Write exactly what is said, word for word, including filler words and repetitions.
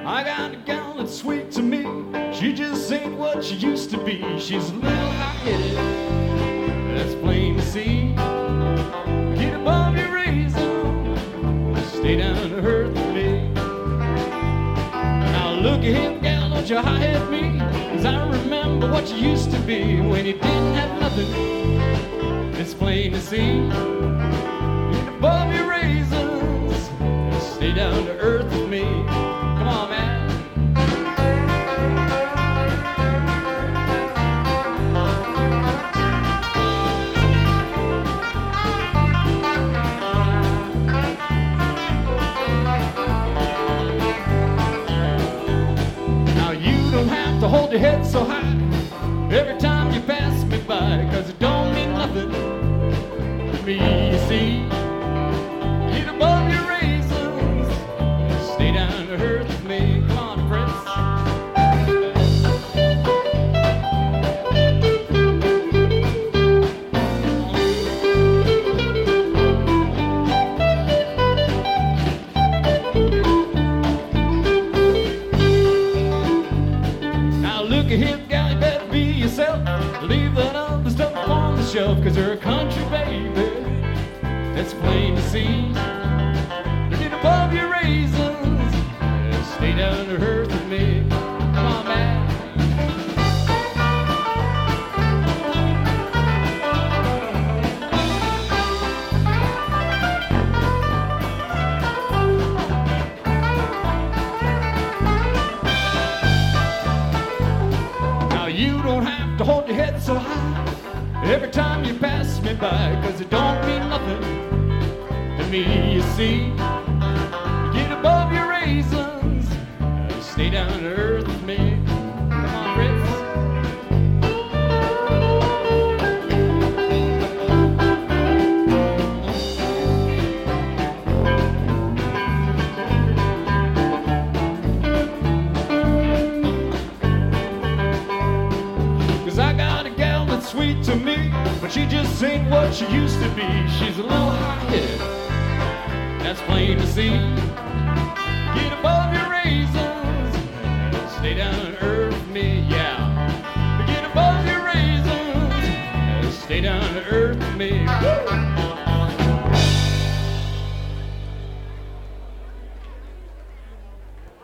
I got a gal that's sweet to me. She just ain't what she used to be. She's a little hot-headed, that's plain to see. Get above your reason, stay down to earth with me. Now look at him, gal, don't you high-head me, 'cause I remember what you used to be when you didn't have nothing. It's plain to see. Get above your reasons, stay down to earth with me. Come on, man. Now you don't have to hold your head so high every time you pass me by, 'cause it don't mean nothing to me, you see. Get above your reasons, stay down to earth with me. Come on, Prince. Now look at him, gal, you better be yourself. Leave that other stuff on the shelf, 'cause you're a country baby, that's plain to see. Get above your reasons, stay down to earth with me. Come on, man. Now you don't have to hold your head so high every time you pass me by, 'cause it don't mean nothing to me, you see. Get above your reasons, stay down to earth with me. Come on, Fritz. 'Cause I got a gal that's sweet to me, but she just ain't what she used to be. She's a little hot-headed, that's plain to see. Get above your reasons, stay down to earth with me, yeah. Get above your reasons, stay down to earth with me. Woo!